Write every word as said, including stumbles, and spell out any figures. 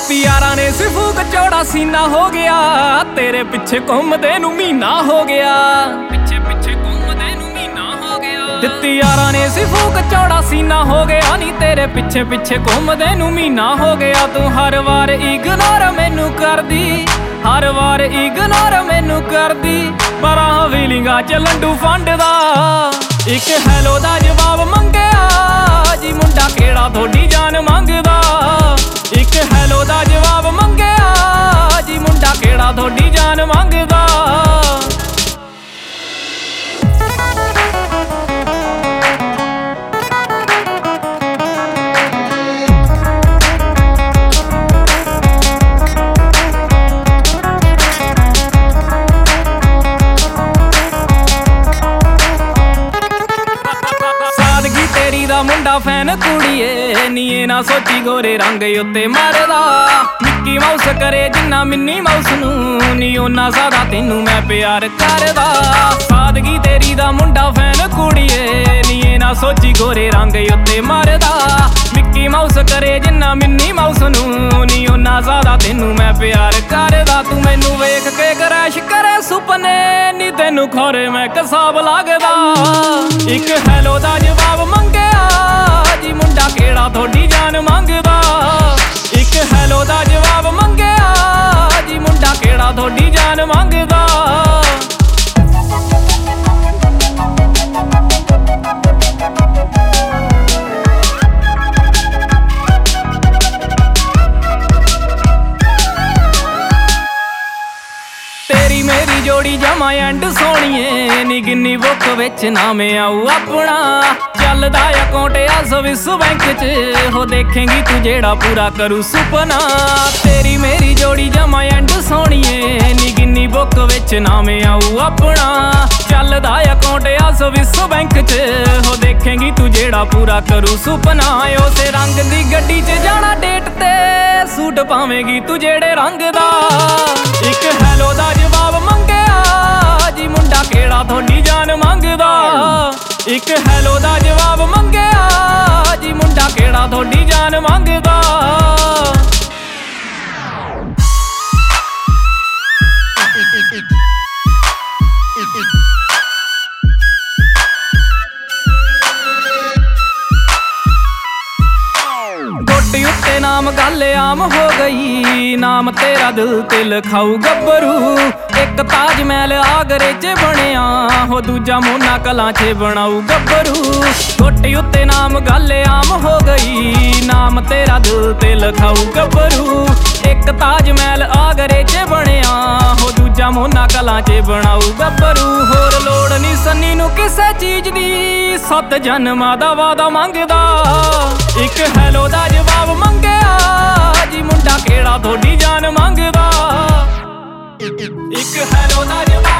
ਦਿੱਤੀ ਯਾਰਾਂ ਨੇ ਸਿਫੂਕ ਚੌੜਾ ਸੀਨਾ ਹੋ ਗਿਆ, ਤੇਰੇ ਪਿੱਛੇ ਘੁੰਮਦੇ ਨੂੰ ਮਹੀਨਾ ਹੋ ਗਿਆ, ਪਿੱਛੇ ਪਿੱਛੇ ਘੁੰਮਦੇ ਨੂੰ ਮਹੀਨਾ ਹੋ ਗਿਆ। ਦਿੱਤੀ ਯਾਰਾਂ ਨੇ ਸਿਫੂਕ ਚੌੜਾ ਸੀਨਾ ਹੋ ਗਿਆ, ਨੀ ਤੇਰੇ ਪਿੱਛੇ ਪਿੱਛੇ ਘੁੰਮਦੇ ਨੂੰ ਮਹੀਨਾ ਹੋ ਗਿਆ। ਤੂੰ ਹਰ ਵਾਰ ਇਗਨੋਰ ਮੈਨੂੰ ਕਰਦੀ, ਹਰ ਵਾਰ ਇਗਨੋਰ ਮੈਨੂੰ ਕਰਦੀ, ਪਰ ਆਹ ਫੀਲਿੰਗਾਂ ਚ ਲੰਡੂ ਫੰਡਦਾ। ਇੱਕ ਹੈਲੋ ਦਾ ਜਵਾਬ ਮੰਗਿਆ ਜੀ, ਮੁੰਡਾ ਕਿਹੜਾ ਤੁਹਾਡੀ ਜਾਨ ਮੰਗਦਾ। ਇੱਕ ਹੈਲੋ ਦਾ ਜਵਾਬ ਮੰਗਿਆ ਜੀ, ਮੁੰਡਾ ਕਿਹੜਾ ਤੁਹਾਡੀ ਜਾਨ ਮੰਗਦਾ। ਦਾ ਮੁੰਡਾ ਫੈਨ ਕੁੜੀਏ, ਨੀ ਇਹ ਨਾ ਸੋਚੀ ਗੋਰੇ ਰੰਗ ਉੱਤੇ ਮਰਦਾ। ਮਿੱਕੀ ਮਾਊਸ ਕਰੇ ਜਿੰਨਾ ਮਿੰਨੀ ਮਾਊਸ ਨੂੰ, ਨੀ ਓਨਾ ਜ਼ਿਆਦਾ ਤੈਨੂੰ ਮੈਂ ਪਿਆਰ ਕਰਦਾ। ਸਾਦਗੀ ਤੇਰੀ ਦਾ ਮੁੰਡਾ ਫੈਨ ਕੁੜੀਏ, ਨੀ ਇਹ ਨਾ ਸੋਚੀ ਗੋਰੇ ਰੰਗ ਉੱਤੇ ਮਰਦਾ। ਮਿੱਕੀ ਮਾਊਸ ਕਰੇ ਜਿੰਨਾ ਮਿੰਨੀ ਮਾਊਸ ਨੂੰ, ਨੀ ਓਨਾ ਜ਼ਿਆਦਾ ਤੈਨੂੰ ਮੈਂ ਪਿਆਰ ਕਰਦਾ। ਤੂੰ ਮੈਨੂੰ ਵੇਖ ਕੇ ਕਰੈਸ਼ ਕਰੇ ਸੁਪਨੇ, ਨੀ ਤੈਨੂੰ ਖੋਰੇ ਮੈਂ ਕਸਾਬ ਲੱਗਦਾ। ਇੱਕ ਹੈਲੋ ਦਾ ਜਵਾਬ ਮੰਗਿਆ ਜੀ, ਮੁੰਡਾ ਕਿਹੜਾ ਤੁਹਾਡੀ ਜਾਨ ਮੰਗਦਾ। ਇੱਕ ਹੈਲੋ ਦਾ ਜਵਾਬ ਮੰਗਿਆ ਜੀ, ਮੁੰਡਾ ਕਿਹੜਾ ਤੁਹਾਡੀ ਜਾਨ ਮੰਗਦਾ। ਤੇਰੀ ਮੇਰੀ ਜੋੜੀ ਜਮਾ ਐਂਡ ਸੋਹਣੀਏ, ਨੀ ਗਿੰਨੀ ਬੁੱਕ ਵਿੱਚ ਨਾਮ ਆਊ ਆਪਣਾ। ਚੱਲਦਾ ਅਕਾਊਂਟ ਆ ਸਵਿਸ ਬੈਂਕ ਚ, ਹੋ ਦੇਖੇਂਗੀ ਤੂੰ ਜਿਹੜਾ ਪੂਰਾ ਕਰੂ ਸੁਪਨਾ। ਤੇਰੀ ਮੇਰੀ ਜੋੜੀ ਜਮਾ ਐਂਡ ਸੋਹਣੀਏ, ਨੀ ਗਿੰਨੀ ਬੁੱਕ ਵਿੱਚ ਨਾਮ ਆਊ ਆਪਣਾ। ਚੱਲਦਾ ਅਕਾਊਂਟ ਆ ਸਵਿਸ ਬੈਂਕ ਚ, ਹੋ ਦੇਖੇਂਗੀ ਤੂੰ ਜਿਹੜਾ ਪੂਰਾ ਕਰੂ ਸੁਪਨਾ। ਉਸੇ ਰੰਗ ਦੀ ਗੱਡੀ ਚ ਜਾਣਾ ਡੇਟ ਤੇ, ਸੂਟ ਪਾਵੇਂਗੀ ਤੂੰ ਜਿਹੜੇ ਰੰਗ ਦਾ। ਇੱਕ ਹੈਲੋ ਦਾ ਜਵਾਬ ਮੰਗਿਆ ਜੀ, ਮੁੰਡਾ ਕਿਹੜਾ ਤੁਹਾਡੀ ਜਾਨ ਮੰਗਦਾ। ਇੱਕ ਹੈਲੋ ਦਾ ਜਵਾਬ ਮੰਗਿਆ ਜੀ, ਮੁੰਡਾ ਕਿਹੜਾ ਤੁਹਾਡੀ ਜਾਨ ਮੰਗਦਾ। ਗੋਡੀ ਉੱਤੇ ਨਾਮ ਗੱਲ ਆਮ ਹੋ ਗਈ, ਨਾਮ ਤੇਰਾ ਦਿਲ ਤੇ ਲਿਖਾਊ ਗੱਭਰੂ। ਇੱਕ ਤਾਜ ਮਹਿਲ ਆਗਰੇ ਚ ਬਣਿਆ, ਹੋ ਦੂਜਾ ਮੋਨਾ ਕਲਾਂ ਚ ਬਣਾਊ ਗੱਭਰੂ। ਗੋਡੀ ਉੱਤੇ ਨਾਮ ਗੱਲ ਆਮ ਹੋ ਗਈ, ਨਾਮ ਤੇਰਾ ਦਿਲ ਤੇ ਲਿਖਾਊ ਗੱਭਰੂ। ਇੱਕ ਤਾਜ ਮਹਿਲ ਆਗਰੇ ਚ ਬਣਿਆ, ਹੋ ਦੂਜਾ ਮੋਨਾ ਕਲਾਂ ਚ ਬਣਾਊ ਗੱਭਰੂ। ਹੋਰ ਲੋੜ ਨੀ ਸੰਨੀ ਨੂੰ ਕਿਸੇ ਚੀਜ਼ ਦੀ, ਸੱਤ ਜਨਮਾਂ ਦਾ ਵਾਦਾ ਮੰਗਦਾ। ਇੱਕ ਹੈਲੋ ਦਾ ਜਵਾਬ ਮੰਗਿਆ ਜੀ, ਮੁੰਡਾ ਕਿਹੜਾ ਤੁਹਾਡੀ ਜਾਨ ਮੰਗਦਾ। ਇੱਕ ਹੈਲੋ ਦਾ ਜਵਾਬ